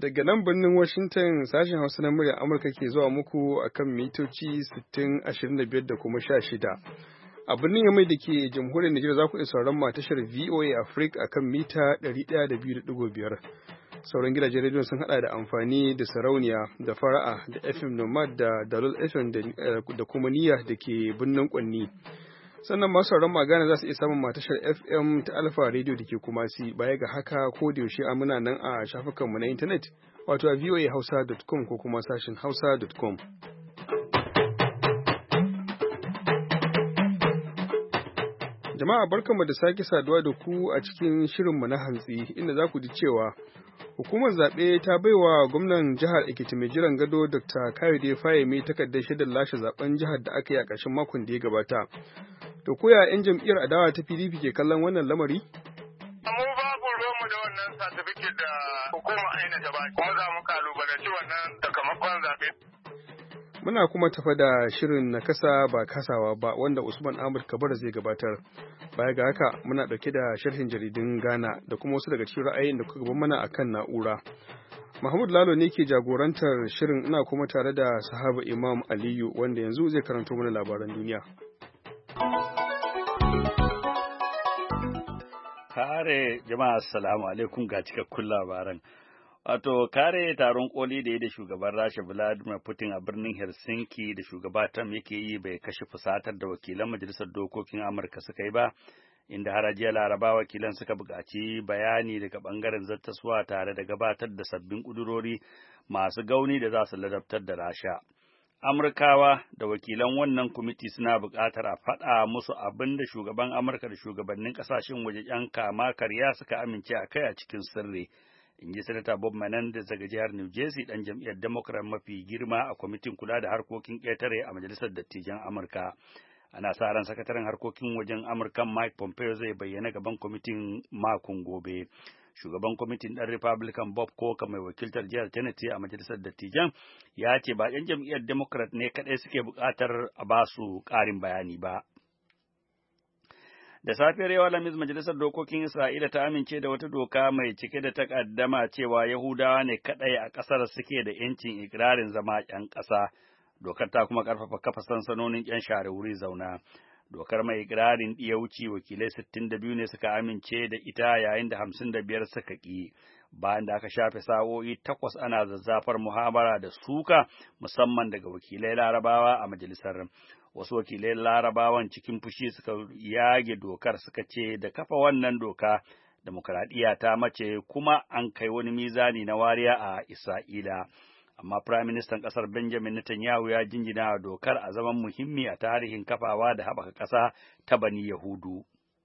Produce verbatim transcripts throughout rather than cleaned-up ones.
Daga nan birnin Washington sashen Hausa na muryar Amurka ke zuwa muku akan mitoci sittin, ashirin da biyar da kuma sha shida. A birnin Yamai da ke jamhuriyar Nijar za ku iya sauran ma tashar V O A Africa akan mita ɗari ɗaya da biyu da ɗigo biyar. Sauran gidajen rediyon sun haɗa da amfani da sarauniya da fara'a da F M Nomad da Dalol F M da kuma niyya da ke birnin Kwanni. Sannan masu sauran magana za su iya samun matashar F M ta Alfa Radio da ke Kumasi. Baya ga haka ko da yaushe muna nan a shafukanmu na intanet wato a voa hausa dot com ko kuma sashin hausa dot com. Jama'a barkanmu da sake saduwa da ku a cikin shirinmu na hantsi inda za ku ji cewa hukumar zaɓe ta baiwa gwamnan jihar Ekiti mai jiran gado Dokta Kayode Fayemi takardar shaidar lashe zaben jihar da aka yi a ƙarshen makon da ya gabata. To koya 'yan jam'iyyar adawa ta P D P ke kallon wannan lamari? Mu babu ruwanmu da wannan certificate da hukumar aina ta ba, kuma za mu kalubalanci wannan sakamakon zaɓe. Muna kuma tafa da shirin na kasa ba kasawa ba wanda Usman Ahmad Kabara zai gabatar. Baya ga haka muna ɗauke da sharhin jaridun Ghana da kuma wasu daga cikin ra'ayin da kuka gaban mana akan na'ura. Mahmud Lalo ne ke jagorantar shirin, ina kuma tare da sahaba Imam Aliyu wanda yanzu zai karanto mana labaran duniya. Kare jama'a assalamu alaikum ga cikakkun labaran. Wato kare taron koli da ya da shugaban Rasha Vladimir Putin a birnin Helsinki da shugaba Trump yake yi bai kashe fusatar da wakilan majalisar dokokin Amurka suka yi ba, inda har jiya Laraba wakilan suka buƙaci bayani daga ɓangaren zattaswa tare da gabatar da sabbin ƙudurori masu gauni da za su ladabtar da Rasha. Amurkawa da wakilan wannan kwamiti suna buƙatar a faɗa musu abin da shugaban Amurka da shugabannin ƙasashen waje ‘yan kama karya suka amince a kai a cikin sirri, in ji Sanata Bob Menendez daga jihar New Jersey, ɗan jam'iyyar Democrat mafi girma a kwamitin kula da harkokin ƙetare a Majalisar Dattijan Amurka. Ana sa ran sakataren harkokin wajen Amurkan Mike Pompeo zai bayyana gaban kwamitin makon gobe. Shugaban kwamitin ɗan Republican Bob Corker mai wakiltar jihar Tennessee a Majalisar Dattijan ya ce ba ‘yan jam'iyyar Democrat ne kaɗai suke buƙatar a ba su ƙarin bayani ba. Da safiyar yau Alhamis, Majalisar Dokokin Isra'ila ta amince da wata doka mai cike da takaddama cewa Yahudawa ne kaɗai a ƙasar suke da ‘yancin ikirarin zama ‘yan ƙasa. Dokar ta kuma ƙarfafa kafa sansanonin ‘yan share wuri zauna. Dokar mai ikirarin ɗiyauci wakilai sittin da biyu ne suka amince da ita yayin da hamsin da biyar suka ƙi, bayan da aka shafe sa'o'i takwas ana zazzafar muhabara da suka musamman daga wakilai Larabawa a majalisar. Wasu wakilai Larabawan cikin fushi suka yage dokar, suka ce da kafa wannan doka demokradiyya ta mace kuma an kai wani mizani na wariya a Isra'ila. Amma Prime Minister ƙasar Benjamin Netanyahu ya jinjina dokar a zaman muhimmi a tarihin kafawa da haɓaka ƙasa ta Bani Yahudu.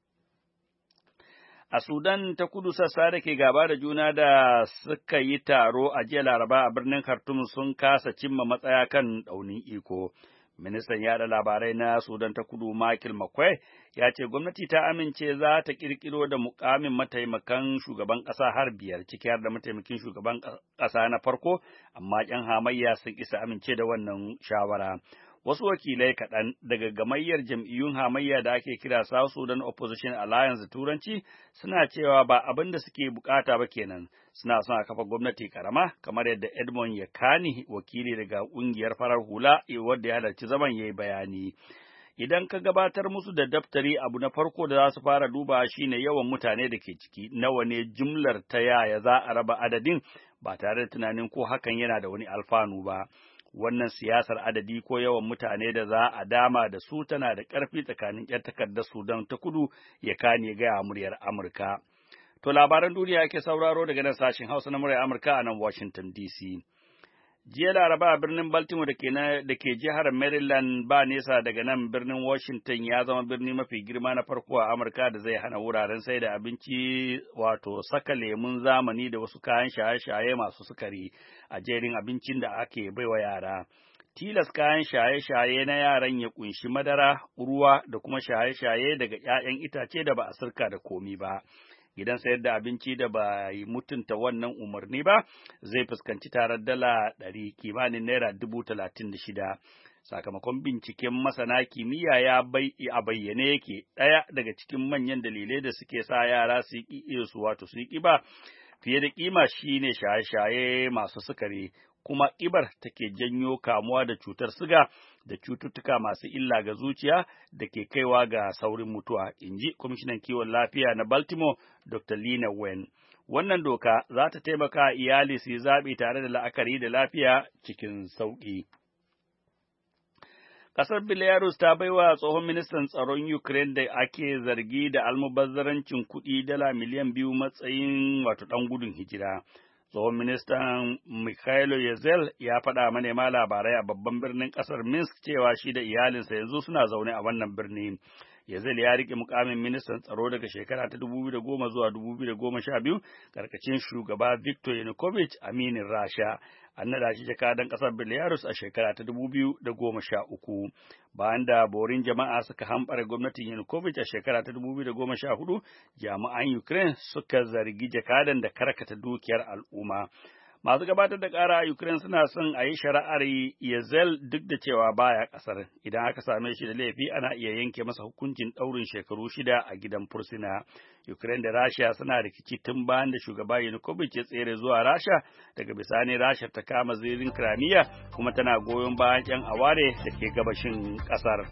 A Sudan ta kudu, sassa da ke gaba da juna da suka yi taro a jiya Laraba a birnin Khartoum sun kasa cimma matsaya kan ɗaunin iko. Ministan yaɗa labarai na Sudan ta kudu Michael Makwai ya ce gwamnati ta amince za ta ƙirƙiro da mukamin mataimakan shugaban ƙasa har biyar, ciki har da mataimakin shugaban ƙasa na farko, amma ƴan hamayya sun isa amince da wannan shawara. Wasu wakilai kaɗan daga gamayyar jam'iyyun hamayya da ake kira South Sudan Opposition Alliance da Turanci suna cewa ba abin da suke bukata ba kenan, suna son a kafa gwamnati karama kamar yadda Edmond Yakani, wakili daga ƙungiyar farar hula wadda ya halarci zaman, ya yi bayani. Idan ka gabatar musu da daftari, abu na farko da za su fara duba shine yawan mutane da ke ciki, nawa ne jumlar, ta yaya za a raba adadin ba tare da tunanin ko hakan yana da wani alfanu ba. Wannan siyasar adadi ko yawan mutane da za a dama da su tana da ƙarfi tsakanin ‘yan takardar Sudan ta kudu, ya kane gaya muryar Amurka. To labaran duniya yake sauraro daga nan sashen Hausa na muryar Amurka a nan Washington D C. Jiya Laraba a birnin Baltimore da ke jihar Maryland ba nesa daga nan birnin Washington ya zama birni mafi girma na farko a Amurka da zai hana wuraren sai da abinci wato saka lemun zamani da wasu kayan shaye-shaye masu sukari a jerin abincin da ake baiwa yara. Tilas kayan shaye-shaye na yaran ya kunshi madara, ruwa da kuma shaye-shaye daga ‘ya'yan itace da ba a sirka da komi ba. Gidan sayar da abinci da ba yi mutunta wannan umarni ba zai fuskanci tarar dala ɗari, kimanin naira dubu talatin da shida. Sakamakon binciken masana kimiyya ya bai a bayyane yake ɗaya daga cikin manyan dalilai da suke sa yara su yi su wato su yi ƙiba fiye da kima shine shaye-shaye masu sukari, kuma ƙibar take janyo kamuwa da cutar siga da cututtuka masu illa ga zuciya da ke kaiwa ga saurin mutuwa, in ji kwamishinan kiwon lafiya na Baltimore, Doctor Lina Wen. Wannan doka za ta taimaka iyali su yi zaɓi tare da la'akari da lafiya cikin sauƙi. Ƙasar Belarus ta baiwa tsohon ministan tsaron Ukraine da ake zargi da almubazzarancin kuɗi dala miliyan biyu matsayin wato ɗan gudun hijira. Tsohon ministan Mikhailo Yezel ya faɗa manema labarai a babban birnin ƙasar Minsk cewa shi da iyalinsa yanzu suna zaune a wannan birni. Yezel ya riƙe mukamin ministan tsaro daga shekara ta dubu biyu da goma zuwa dubu biyu da goma sha biyu ƙarƙashin shugaba Viktor Yanukovych aminin Rasha. An naɗa shi jakadan ƙasar Belarus a shekara ta dubu biyu da goma sha uku. Bayan da borin jama'a suka hamɓare gwamnatin Yanukovych a shekara ta dubu biyu da goma sha hudu, jami'an Ukraine suka zargi jakadan da karkata dukiyar al'umma. Masu gabatar da ƙara a Ukraine suna son a yi shari'ar Yezel duk da cewa baya ƙasar. Idan aka same shi da laifi ana iya yanke masa hukuncin ɗaurin shekaru shida a gidan fursuna. Ukraine da Rasha suna rikici tun bayan da shugaba Yanukovych ya tsere zuwa Rasha, daga bisani Rasha ta kama zirin Crimea kuma tana goyon bayan 'yan aware da ke gabashin ƙasar.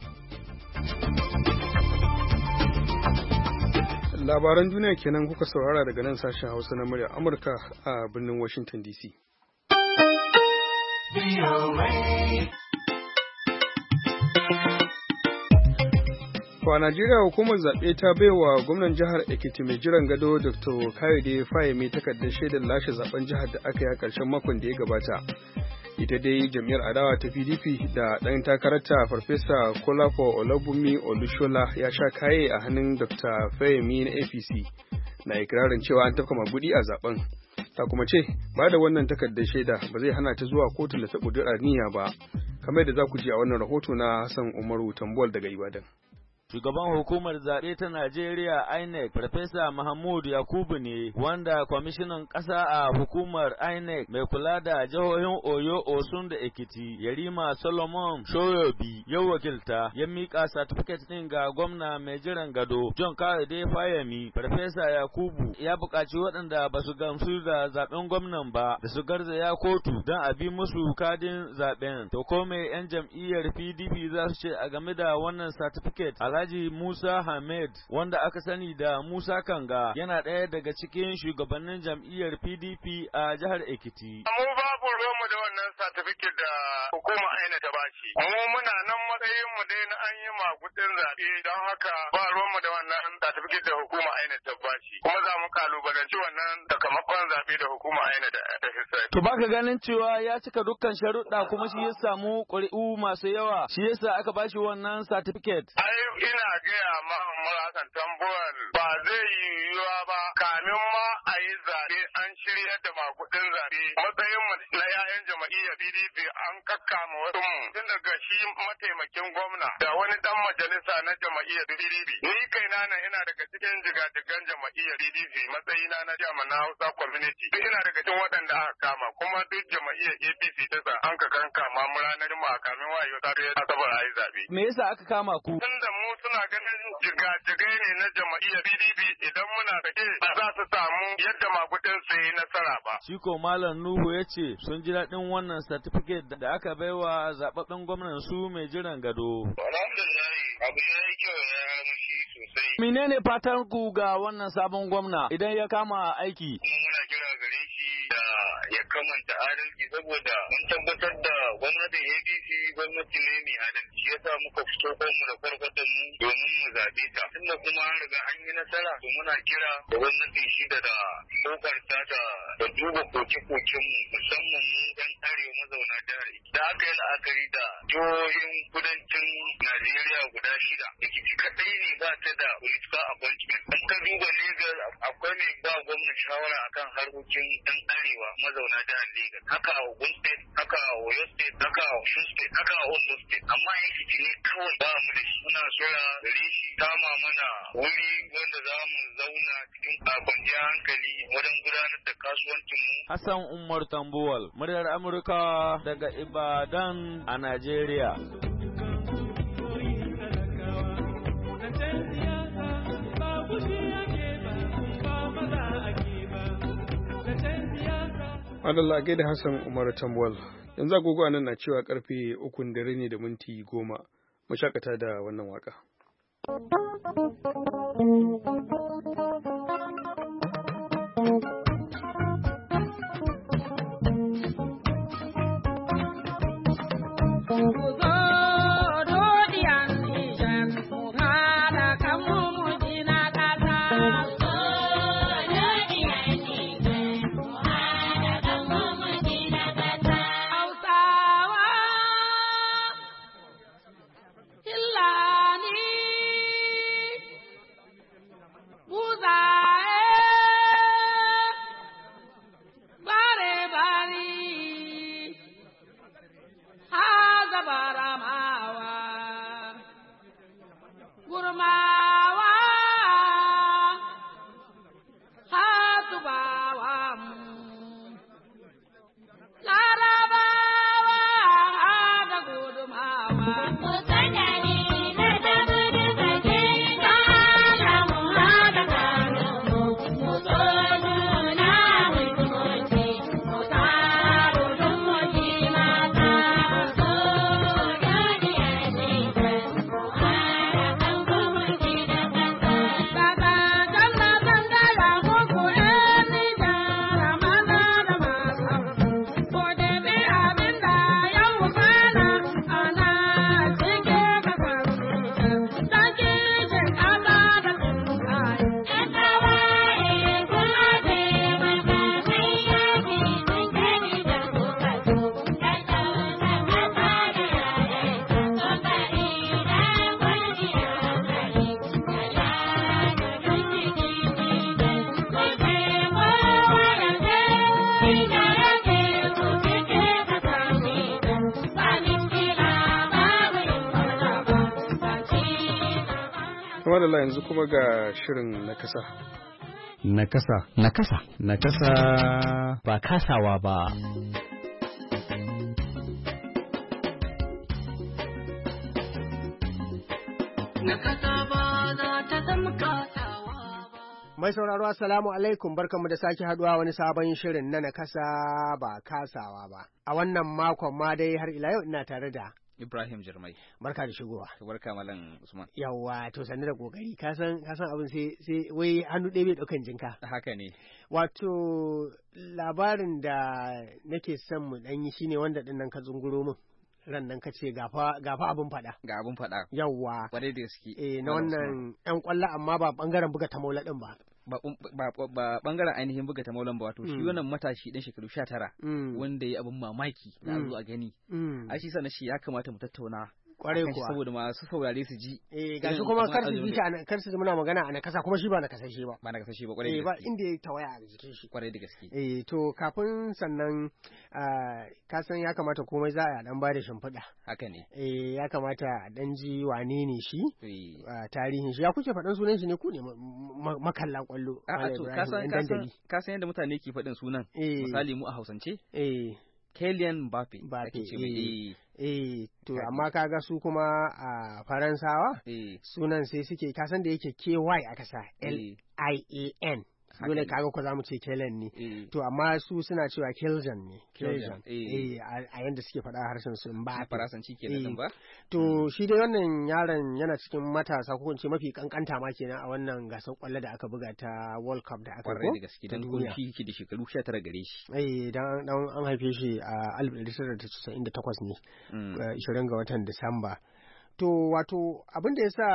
Labaran duniya kenan kuka saurara daga nan sashen Hausa na murya Amurka a birnin Washington D C. A Najeriya hukumar zaɓe ta baiwa gwamnan jihar Ekiti mai jiran gado Doctor Kayode Fayemi takardar shaidar lashe zaben jihar da aka yi a ƙarshen makon da ya gabata. Ita dai jam'iyyar adawa ta P D P da ɗan takararta Farfesa Kolapo Olabunmi Olushola ya sha kaye a hannun Doctor Fayemi na A P C, na ikirarin cewa an tafka magudi a zaben. Ta kuma ce ba da wannan takardar shaida ba zai hana ta zuwa kotun da ta ƙudura niyya ba, kamar yadda za ku ji a wannan rahoto na Hassan Umaru Tambuwal daga Ibadan. Shugaban hukumar zaɓe ta Najeriya I N E C, Farfesa Mahmud Yakubu ne, wanda kwamishinan ƙasa a hukumar I N E C mai kula da jihohin Oyo, Osun da Ekiti, Yarima Solomon Shoyobi, ya wakilta, ya miƙa satifiket ɗin ga gwamna mai jiran gado, John Kayode Fayemi. Farfesa Yakubu ya buƙaci waɗanda ba su gamsu da zaɓen gwamnan ba, da su garzaya kotu don a bi musu kadin zaɓen. To ko me 'yan jam'iyyar P D P za su ce a game da wannan satifiket? Alhaji Musa Hamed, wanda aka sani da Musa Kanga, yana ɗaya daga cikin shugabannin jam'iyyar P D P a jihar Ekiti. Mu babu ruwanmu da wannan satifiket da hukuma aina ta bashi. Mu muna nan matsayin mu dai na an yi magudin zaɓe, don haka ba ruwanmu da wannan satifiket da hukuma aina ta bashi. Kuma za mu kalubalanci wannan sakamakon zaɓe da hukuma aina da ta hissa. To baka ganin cewa ya cika dukkan sharuɗa kuma shi ya samu ƙuri'u masu yawa, shi yasa aka bashi wannan satifiket? Ai ina gaya ma Hassan Tambuwal ba zai yi yiwuwa ba kamin ma a yi zaɓe an shirya da makudin zaɓe. Matsayin mu na 'ya'yan jama'iyyar P D P an kakkama wasu mu tun daga shi mataimakin gwamna da wani dan majalisa na jama'iyyar P D P. Ni kaina nan ina daga cikin jigajigan jama'iyyar P D P matsayina na jami'an na Hausa community. Duk ina daga cikin waɗanda aka kama kuma duk jama'iyyar A P C ta sa an ka kankama mu ranar ma kamin wayo ta asabar a yi zaɓe. Me yasa aka kama ku? Tunda mu suna ganin jigajigai ne na jama'iyyar P D P, idan muna sake ba za su samu yadda magudin su yi nasara ba. Shi ko Malam Nuhu ya ce sun ji daɗin wannan certificate da aka baiwa zaɓaɓɓen gwamnan su mai jiran gado. Alhamdulillah, abu ya yi kyau ya mushi sosai. Menene fatan ku ga wannan sabon gwamna idan ya kama aiki? Muna kira gare shi da ya kamanta adalci, saboda mun tabbatar da gwamnatin A P C gwamnati ne mai adalci, yasa muka fito kanmu da farfatan mu domin mu zaɓe ta. Tunda kuma an riga an yi nasara, to muna kira da gwamnatin shi da da kokarta ta da duba koke-koken mu, musamman mu ɗan arewa mazauna jihar. Da aka yi la'akari da jihohin kudancin Najeriya guda shida, Ekiti kaɗai ne ba ta da political appointment. An ka duba Lagos akwai mai ba gwamnati shawara akan harkokin ɗan arewa mazauna jihar Lagos. Haka a Ogun State, haka a Oyo State, haka a Osun State, haka a Ondo State. Amma Ekiti ne kawai ba mu da shi. Muna sora gare shi kama mana wuri wanda za mu zauna cikin kwanciyar hankali wajen gudanar da kasuwancin mu. Hassan Umar Tambuwal, muryar Amurka daga Ibadan a Najeriya. Adalla gaida Hassan Umar Tambwal. Yanzu agogo nan na cewa karfe ukun dare ne da minti goma. Mu shakata da wannan waka. Wadala yanzu kuma ga shirin na kasa. Na kasa. Na kasa. Na kasa. Ba kasawa ba. Na kasa ba za ta zama kasawa ba. Mai sauraro assalamu alaikum, barkanmu da sake haduwa wani sabon shirin na nakasa ba kasawa ba. A wannan makon ma dai har ila yau ina tare da Ibrahim Jirmai. Barka da shigowa. Barka Malam Usman. Yawwa, to sanni da kokari. Ka san ka san abin sai sai wai hannu ɗaya bai daukan jinka. Haka ne. Wato labarin da nake son mu dan yi shine wanda din nan ka zunguro min. Ran nan ka ce gafa gafa abin fada. Ga abin fada. Yawwa. Kwarai da gaske. Eh na wannan ƴan kwalla amma ba bangaren buga ta maula din ba. Ba, ba, ba bangaren ainihin buga ta maulan ba, wato mm. shi wannan matashi ɗan shekaru sha tara mm. wanda ya abin mamaki da mm. zo a gani mm. a shi sana shi ya kamata mu tattauna kwarai kuwa saboda masu saurare su ji eh gashi kuma kar su ji shi kar su ji muna magana a nakasa kuma shi ba nakasashe ba ba nakasashe ba kwarai eh ba inda ya tawaya a jikin shi kwarai da gaske eh to kafin sannan ka san ya kamata komai za a dan bada shimfiɗa haka ne eh ya kamata a dan ji wane ne shi tarihin shi ya kuke faɗan sunan shi ne ku ne makallan kwallo a to ka san ka san yadda mutane ke faɗin sunan misali mu a Hausance eh Kylian Mbappe Mbappe eh eh to amma kaga su kuma a Faransawa sunan sai suke kasan da yake K Y aka sa L I A N dole kaga ko zamu ce Kylian ne to amma su suna cewa Kylian ne Kylian eh a yanda suke faɗa harshen su Mbappe Faransanci kenan ba to shi dai wannan yaron yana cikin matasa ko ce mafi kankanta ma kenan a wannan gasar kwallo da aka buga ta World Cup da aka ko da gaske dan ko shi da shekaru sha tara gare shi eh dan dan an haife shi a alif ɗari tara da casa'in da takwas ne ishirin ga watan Disamba to wato abin da yasa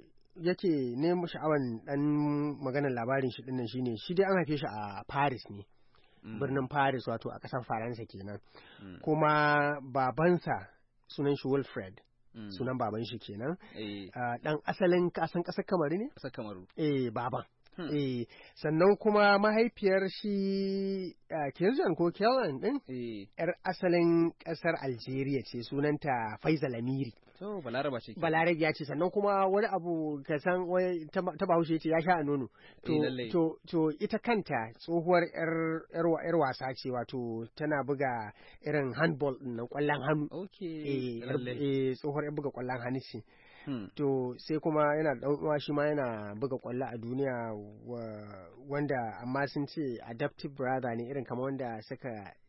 yake nemo sha'awan dan maganar labarin shi dinnan shine shi dai an haife shi a Paris ne mm. birnin Paris wato a ƙasar Faransa kenan mm. kuma babansa sunan shi Wilfred mm. sunan baban shi kenan eh. uh, dan asalin kasan ƙasar Kamaru ne ƙasar Kamaru eh baban Hmm. Eh, sannan kuma mahaifiyar shi uh, Kylian ko Kylian din eh. yar asalin ƙasar Algeria ce sunanta Faisal Amiri. To Balaraba ce. Balarabiya ce sannan kuma wani abu ka san wai ta Bahaushe ce ya sha a nono. To, eh, to to ita kanta tsohuwar yar yar wasa ce wato tana buga irin handball din nan kwallon hannu. Okay. Eh, tsohuwar yar buga kwallon hannu ce. Hmm. To sai kuma yana da uwa shi ma yana buga kwallo a duniya wa, wanda amma sun ce adaptive brother ne irin kamar wanda suka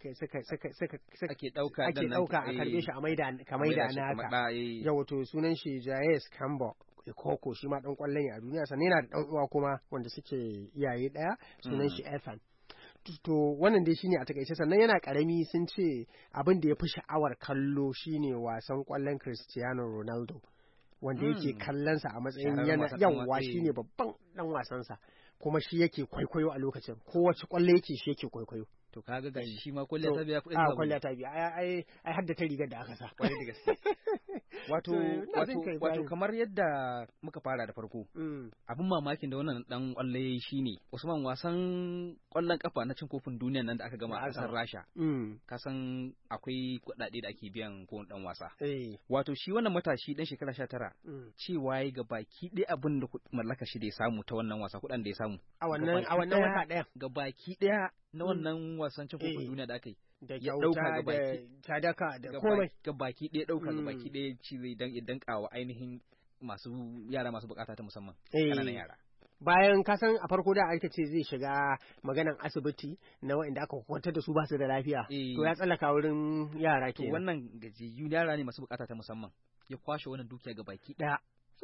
suka suka suka ake dauka ake dauka a karbe shi a maida ka maida naka yawa to sunan shi Jayes Kambo Koko shi ma dan kwallon ne a duniya sannan yana da dan uwa kuma wanda suke iyaye daya sunan shi Ethan to wannan dai shine a takaice sannan yana karami sun ce abin da ya fi sha'awar kallo shine wasan kwallon Cristiano Ronaldo wanda yake kallonsa a matsayin yana yawa shine babban dan wasansa kuma shi yake kwaikwayo a lokacin kowace kwallo yake shi yake kwaikwayo to kaga ga shi ma kwallo ta biya kudin a kwallo ta biya ai ai hadda ta rigar da aka sa kwarai da gaske wato wato wato kamar yadda muka fara da farko abin mamakin da wannan dan kwallo yayi shine Usman wasan kwallon kafa na cin kofin duniya nan da aka gama a kasar Rasha ka san akwai kuɗaɗe da ake biyan ko dan wasa wato shi wannan matashi dan shekara sha tara cewa yayi ga baki ɗaya abin da mallaka shi da ya samu ta wannan wasa kuɗin da ya samu a wannan a wannan wata ɗaya ga baki ɗaya na wannan wasan cin kofin duniya da aka yi da kyauta da sadaka da komai ga baki ɗaya ɗauka ga baki ɗaya ci zai dan idan kawo ainihin masu yara masu bukata ta musamman kananan yara bayan kasan a farko da aka ce zai shiga maganan asibiti na waɗanda aka kwantar da su ba su da lafiya to ya tsallaka wurin yara ke to wannan gajiyyu yara ne masu bukata ta musamman ya kwashe wannan dukiya ga baki ɗaya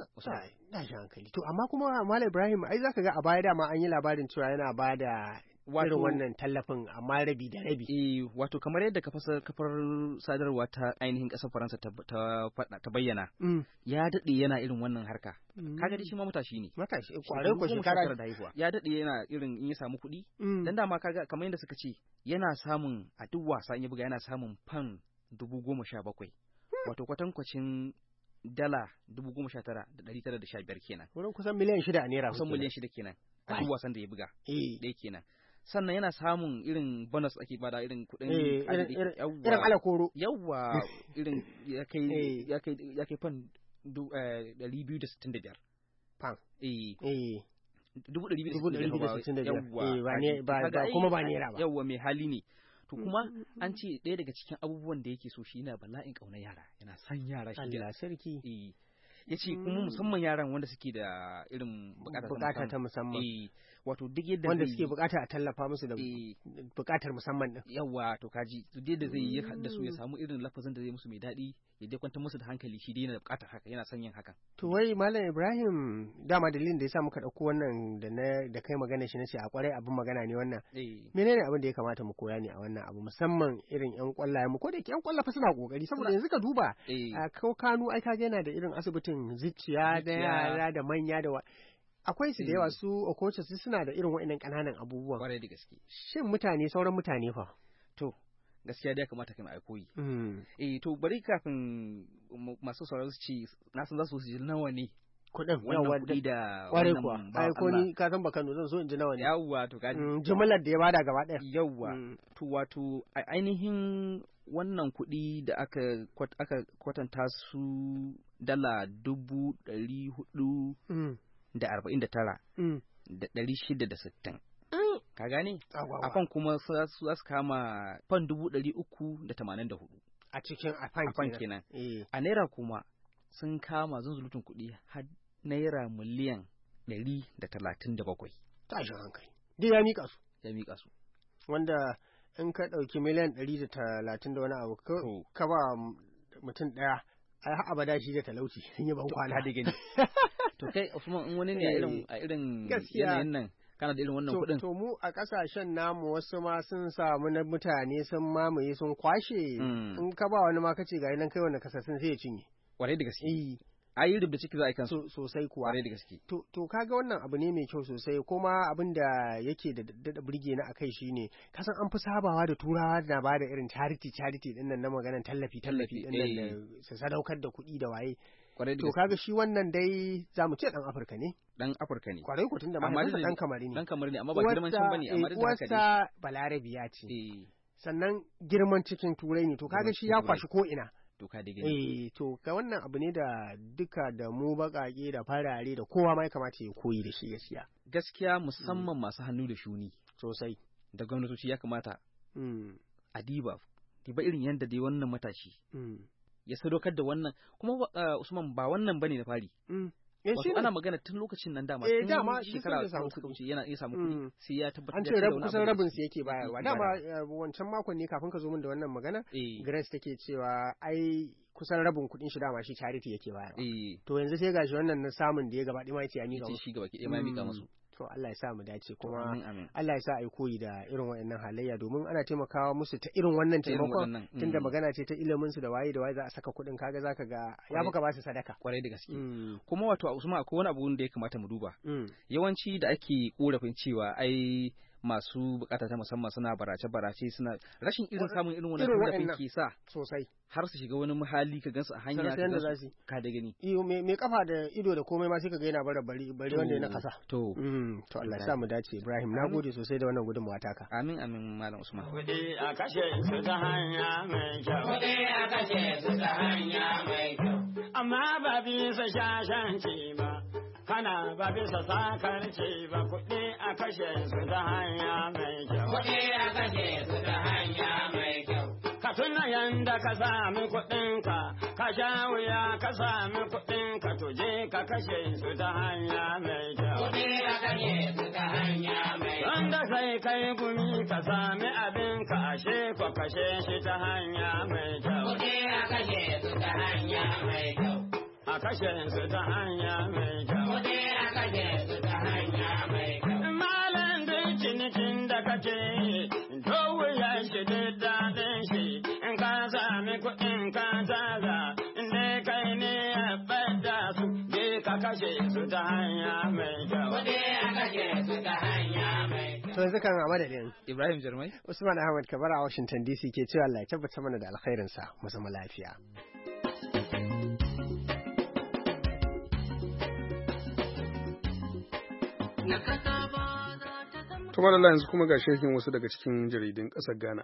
na shi hankali to amma kuma Malam Ibrahim ai zaka ga a baya dama an yi labarin cewa yana ba da irin wannan tallafin amma rabi da rabi. Eh wato kamar yadda kafar kafar sadarwa ta ainihin ƙasar Faransa ta ta bayyana. Ya dade yana irin wannan harka. Kaga dai shi ma matashi ne. Matashi kwarai ko shekara da haihuwa. Ya dade yana irin in ya samu kuɗi. Dan dama kaga kamar yadda suka ce yana samun a duk wasa in ya buga yana samun fan dubu goma sha bakwai. Wato kwatankwacin dala dubu goma sha tara da ɗari tara da sha biyar kenan. Wurin kusan miliyan shida a naira. Kusan miliyan shida kenan. A duk wasan da ya buga. Ɗaya kenan. Sannan yana samun irin bonus ake bada irin kuɗin irin alakoro yawwa irin ya kai ya kai ya kai fan ɗari biyu da sittin da biyar fan eh eh dubu ɗari biyu da sittin da biyar yawwa ba kuma ba naira ba yawwa mai hali ne to kuma an ce ɗaya daga cikin abubuwan da yake so shi yana bala'in ƙaunar yara yana son yara shi Allah sarki eh ya ce kuma musamman yaran wanda suke da irin bukata ta musamman wato duk yadda wanda suke bukata a tallafa musu da bukatar musamman din yawa to kaji duk yadda zai yi da su ya samu irin lafazin da zai musu mai daɗi ya dai kwantar musu da hankali shi dai yana da bukatar haka yana son yin hakan to wai Malam Ibrahim dama dalilin da yasa muka dauko wannan da na da kai magana shi nace a kwarai abin magana ne wannan menene abin da ya kamata mu koya ne a wannan abu musamman irin yan kwallaye mu ko da yan kwallafa suna kokari saboda yanzu ka duba a Kano ai kaga yana da irin asibitin zuciya da yara da manya da akwai su da yawa su okocha su suna da irin wa'annan kananan abubuwan kwarai da gaske shin mutane sauran mutane fa to gaskiya dai kamata kai mai koyi eh to bari kafin masu sauraro su ci na san za su ji nawa ne kuɗin wannan kuɗi da kwarai kuwa ai ko ni ka san baka zan so in ji nawa ne yawwa to kaji jumlar da ya bada gaba ɗaya yawwa to wato ainihin wannan kuɗi da aka aka kwatanta su dala dubu ɗari hudu da arba'in da tara da ɗari shida da sittin ka gane a fan kuma za su kama fan dubu ɗari uku da tamanin da hudu a cikin a fan kenan a naira kuma sun kama zunzulutun kuɗi har naira miliyan ɗari da talatin da bakwai tashin hankali dai ya miƙa su ya miƙa su wanda in ka ɗauki miliyan ɗari da talatin da wani abu ka ba mutum ɗaya ai har abada shi da talauci sun yi ban kwana da gani to kai Usman in wani ne a irin a irin yanayin nan kana da irin wannan kuɗin to mu a ƙasashen namu wasu ma sun samu na mutane sun mamaye sun kwashe in ka ba wani ma kace ga nan kai wanda kasassun sai ya cinye kwarai da gaske ayi rubda ciki za a yi kansu sosai kuwa kwarai da gaske to to kaga wannan abu ne mai kyau sosai kuma abin da yake da daɗa burge na akai shine kasan an fi sabawa da turawa na bada irin charity charity din nan na maganar tallafi tallafi din nan da su sadaukar da kuɗi da waye to kaga shi wannan dai zamu ce dan Afirka ne dan Afirka ne kwarai ko tunda mahaifinsa dan Kamari ne dan Kamari ne amma ba girman can bane amma da haka dai Balarabiya ce sannan girman cikin turai ne to kaga shi ya kwashi ko ina doka da gani. Eh to ka wannan abu ne da duka da mu baƙaƙe da farare da kowa ma ya kamata ya koyi da shi gaskiya. Gaskiya musamman mm. masu hannu da shuni sosai da gwamnatoci ya kamata mm. a diba diba irin yadda dai wannan matashi mm. ya sadaukar da wannan kuma uh, Usman ba wannan bane na fari mm. wato ana magana tun lokacin nan dama eh dama shekara ta wuce yana iya samu kuɗi sai ya tabbatar an ce rabu kusan rabin su yake bayarwa dama wancan makon ne kafin ka zo min da wannan magana Grace take cewa ai kusan rabin kuɗin shi dama shi charity yake bayarwa to yanzu sai gashi wannan na samun da ya gaba ɗaya ma yace ya mika shi gaba ɗaya ma ya mika musu to Allah ya sa mu dace kuma Allah ya sa ai koyi da irin waɗannan halayya domin ana taimakawa musu ta irin wannan taimakon tunda magana ce ta ilimin su da waye da waye za a saka kuɗin kaga zaka ga ya fuka ba su sadaka kwarai da gaske kuma wato a Usman akwai wani abu da ya kamata mu duba yawanci da ake korafin cewa ai masu bukata ta musamman suna barace-barace suna rashin irin samun irin wannan tallafin ke sa sosai har su shiga wani muhalli ka gansu a hanya ka gansu ka da gani iyo me me kafa da ido da komai ma sai ka ga yana bara bari bari wanda yana kasa to mm to Allah ya sa mu dace Ibrahim nagode sosai da wannan gudunmawa taka amin amin malam Usman kudi a kashe su ta hanya mai kyau kudi a kashe su ta hanya mai kyau amma ba bisa shashanci ba kana ba bisa sakarci ba kuɗi a kashe su ta hanya mai kyau. Kuɗi a kashe su ta hanya mai kyau. Ka tuna yanda ka sami kuɗinka, ka sha wuya ka sami kuɗinka tuje ka kashe su ta hanya mai kyau. Kuɗi a kashe su ta hanya mai kyau. Wanda sai kai gumi ka sami abinka ashe ko kashe shi ta hanya mai kyau. Kuɗi a kashe su ta hanya mai kyau. A kashe su ta hanya mai kyau. Kuɗi a kashe su ta hanya mai kyau. Malam duk cinikin da kake to wuya shi duk daɗin shi in ka sami kuɗin ka taza in dai kai ne ya bada su je ka kashe su ta hanya mai kyau. Kuɗi a kashe su ta hanya mai kyau. To yanzu kan a madadin Ibrahim Jarmai Usman Ahmad Kabara a Washington D C ke cewa Allah ya tabbata mana da alkhairinsa mu zama lafiya. Tumar Allah yanzu kuma ga shekin wasu daga cikin jaridun ƙasar Ghana.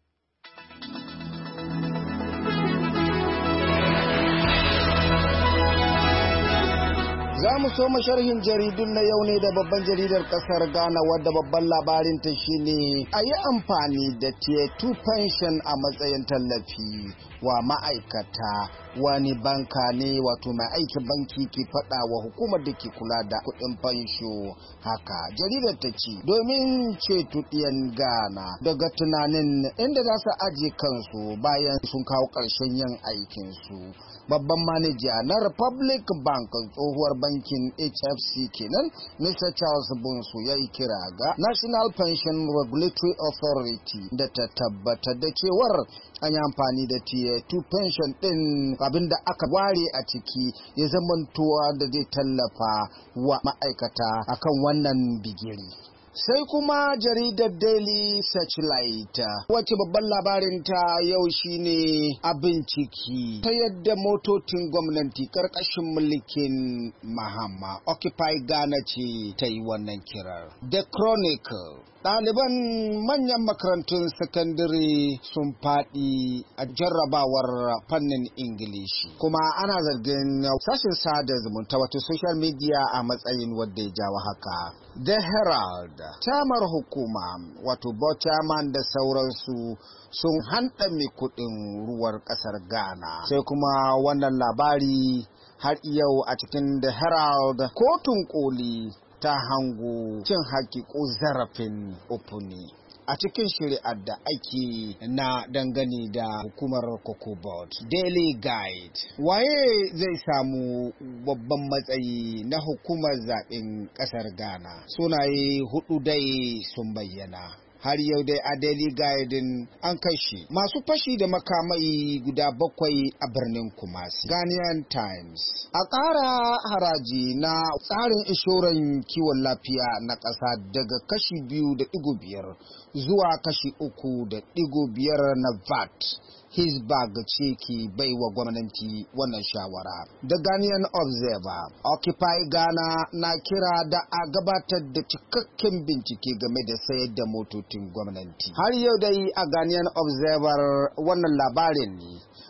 Za mu so sharhin jaridun na yau ne da babban jaridar kasar Ghana wadda babban labarin ta shine a yi amfani da tier two pension a matsayin tallafi wa ma'aikata. Wani banka ne wato mai aikin banki ke faɗa wa hukumar da ke kula da kuɗin fansho haka. Jaridar ta ce domin ceto ɗiyan Ghana daga tunanin inda za su aje kansu bayan sun kawo ƙarshen yin aikinsu. Babban manija na Republic Bank tsohuwar bankin H F C kenan Mister Charles Bonsu ya yi kira ga National Pension Regulatory Authority da ta tabbatar da cewar an yi amfani da tier two pension din abinda aka ware a ciki ya zamantowa da zai tallafa wa ma'aikata akan wannan bigiri. Sai kuma jaridar Daily Searchlight wacce babban labarinta yau shine abin ciki ta yadda motocin gwamnati karkashin mulkin Mahama Occupy Ghana ce ta yi wannan kirar. The Chronicle ɗaliban manyan makarantun sakandare sun faɗi a jarrabawar fannin Ingilishi kuma ana zargin sashen sada zumunta wato social media a matsayin wadda ya jawo haka. The Herald tamar hukuma wato board chairman da sauransu sun handame kuɗin ruwar ƙasar Ghana. Sai kuma wannan labari har yau a cikin The Herald kotun koli ta hango cin haƙƙi ko zarafin opuni a cikin shari'ar da ake na dangane da hukumar Cocoa Board. Daily Guide waye zai samu babban matsayi na hukumar zaɓen ƙasar Ghana? Sunaye hudu dai sun bayyana. Har yau dai a Daily Guide an kashe masu fashi da makamai guda bakwai a birnin Kumasi. Ghanaian Times a ƙara haraji na tsarin inshoran kiwon lafiya na ƙasa daga kashi biyu da ɗigo biyar zuwa kashi uku da ɗigo biyar na V A T. Hisbag ce ke bai wa gwamnati wannan shawara. The Ghanaian Observer Occupy Ghana na kira da a gabatar da cikakken bincike game da sayar da motocin gwamnati. Har yau dai a Ghanaian Observer wannan labarin ne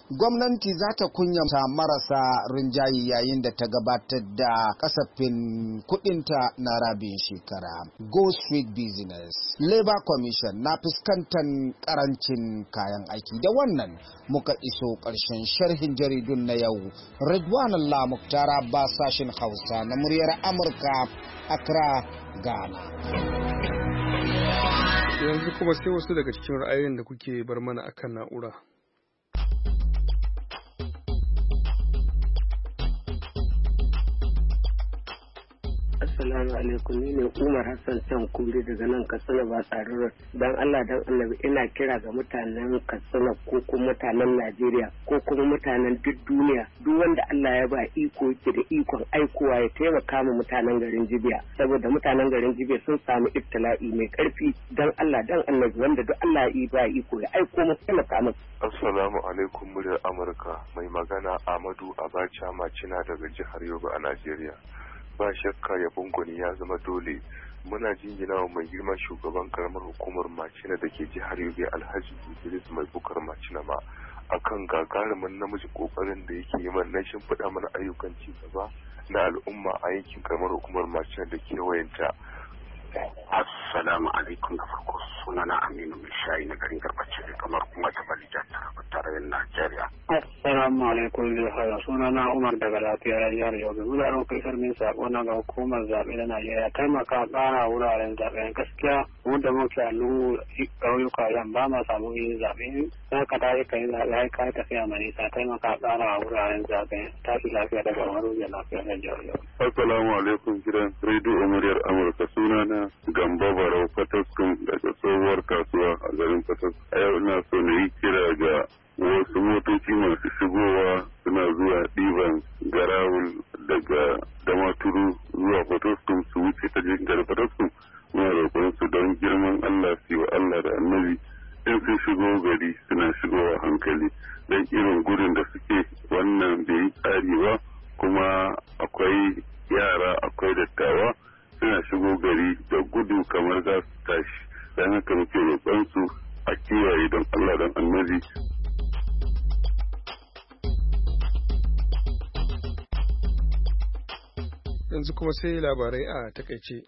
gwamnati za ta kunyata marasa rinjaye yayin da ta gabatar da kasafin kudinta na rabin shekara. Go Street Business. Labor Commission na fuskantar karancin kayan aiki. Da wannan muka iso ƙarshen sharhin jaridun na yau. Ridwan Allah Muktar Abbas, sashin Hausa na muryar Amurka, Accra, Ghana. Yanzu kuma sai wasu daga cikin ra'ayoyin da kuke bar mana akan na'ura. Assalamu alaikum, ni ne Umar Hassan Can Kure daga nan Katsina ba tsarin dan Allah dan Annabi ina kira ga mutanen Katsina ko kuma mutanen Najeriya ko kuma mutanen duk duniya, duk wanda Allah ya ba iko yake da ikon aikowa ya taimaka ma mutanen garin Jibiya, saboda mutanen garin Jibiya sun samu ibtila'i mai karfi. Dan Allah dan Annabi wanda duk Allah ya ba iko ya aiko mu taimaka musu. Assalamu alaikum, muryar Amurka, mai magana Amadu Abacha Macina daga jihar Yobe a Najeriya. Ba shakka yabon gwani ya zama dole. Muna jingina wa mai girma shugaban karamar hukumar Macina da ke jihar Yobe Alhaji Idris Mai Bukar Macina ma akan gagarumin namiji kokarin da yake yi mana shimfiɗa mana ayyukan ci gaba na al'umma a yankin karamar hukumar Macina da kewayenta. Assalamu alaikum, da farko sunana Aminu Mai Shayi na garin Garbace kamar kuma ta Balija tarayyar Najeriya. Assalamu alaikum, da sunana Umar daga lafiyar jihar Yobe. Muna roƙon sarmin sako na ga hukumar zaɓe na Najeriya taimaka ƙara wuraren zaɓe. Gaskiya mu da muke a lungu ƙauyuka yan ba ma samu yin zaɓe. Za ka tashi ka yi zaɓe har ka tafiya mai nisa, taimaka ƙara wuraren zaɓe. Tashi lafiya daga Maruja lafiyar jihar Yobe. Assalamu alaikum, gidan rediyo muryar Amurka, sunana Gamba Barau Fataskun daga tsohuwar kasuwa a garin Fatas. A yau ina so na yi kira ga wasu motoci masu shigowa suna zuwa ɗiban garawul daga Damaturu zuwa Fataskun su wuce ta jingar Fataskun. Muna roƙon su don girman Allah su yi wa Allah da Annabi in sun shigo gari suna shigowa hankali don irin gudun da suke wannan bai yi tsari ba, kuma akwai yara akwai dattawa suna shigo gari da gudu kamar za su tashi. Don haka muke roƙon su a kiyaye don Allah don Annabi. Yanzu kuma sai labarai a takaice.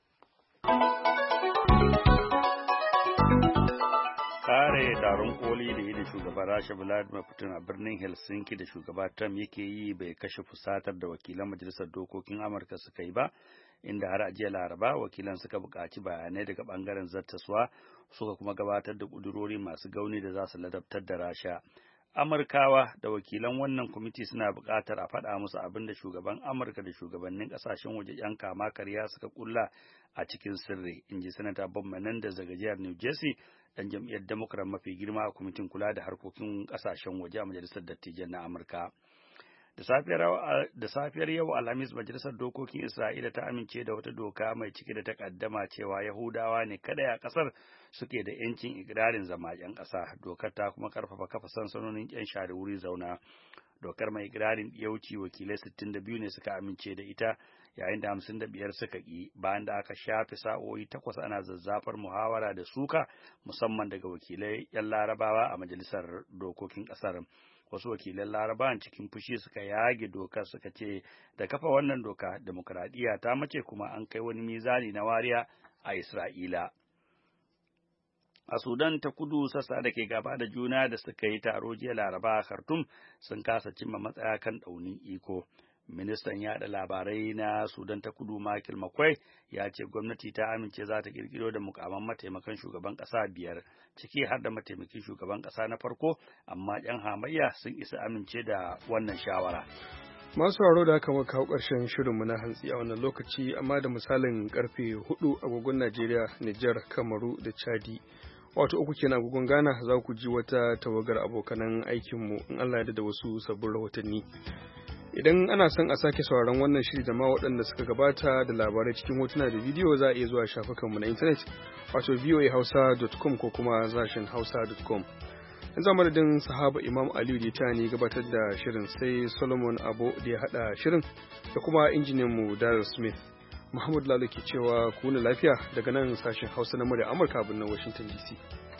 Kare taron koli da yi da shugaban Rasha Vladimir Putin a birnin Helsinki da shugaba Trump yake yi bai kashe fusatar da wakilan majalisar dokokin Amurka suka yi ba, inda har a jiya Laraba wakilan suka buƙaci bayanai daga ɓangaren zattaswa suka kuma gabatar da ƙudurori masu gauni da za su ladabtar da Rasha. Amurkawa da wakilan wannan kwamiti suna buƙatar a faɗa musu abin da shugaban Amurka da shugabannin ƙasashen waje 'yan kama karya suka kulla a cikin sirri, in ji Sanata Bob Menendez daga jihar New Jersey, ɗan jam'iyyar Democrat mafi girma a kwamitin kula da harkokin ƙasashen waje a Majalisar Dattijan na Amurka. Da safiyar yau Alhamis, Majalisar Dokokin Isra'ila ta amince da wata doka mai cike da takaddama cewa Yahudawa ne kada a ƙasar suke da ‘yancin ikirarin zama ‘yan ƙasa. Dokar ta kuma ƙarfafa kafa sansanonin ‘yan share wuri zauna. Dokar mai ikirarin ɗiyauci wakilai sittin da biyu ne suka amince da ita, yayin da hamsin da biyar suka ƙi, bayan da aka shafe sa'o'i takwas ana zazzafar muhawara da suka, musamman daga wakilai ‘yan Larabawa a Majalisar Dokokin ƙasar. Wasu wakilan Larabawan cikin fushi suka yage dokar, suka ce da kafa wannan doka demokradiyya ta mace kuma an kai wani mizani na wariya a Isra'ila. A Sudan ta kudu, sassa da ke gaba da juna da suka yi taro jiya Laraba a Khartoum sun kasa cimma matsaya kan ɗaunin iko. Ministan yaɗa labarai na Sudan ta kudu Michael Makwai ya ce gwamnati ta amince za ta kirkiro da mukaman mataimakan shugaban ƙasa biyar, ciki har da mataimakin shugaban ƙasa na farko, amma ‘yan hamayya sun isa amince da wannan shawara. Masu haro da aka kawo ƙarshen shirinmu na hantsi a wannan lokaci, amma da misalin karfe hudu agogon Najeriya, Nijar, Kamaru da Chadi. Wato uku kenan agogon Ghana, za ku ji wata tawagar abokanan aikinmu in Allah ya da wasu sabbin rahotanni. Idan ana son a sake sauraron wannan shiri da ma waɗanda suka gabata da labarai cikin hotuna da bidiyo, za a iya zuwa shafukanmu na intanet, wato voa hausa dot com ko kuma zashin hausa dot com. Yanzu madadin sahaba Imam Aliyu da ta ne gabatar da shirin, sai Solomon Abo da ya haɗa shirin, da kuma injiniyanmu Darrell Smith. Muhammad Lalo ke cewa ku na lafiya daga nan sashen Hausa na murya Amurka birnin Washington D C.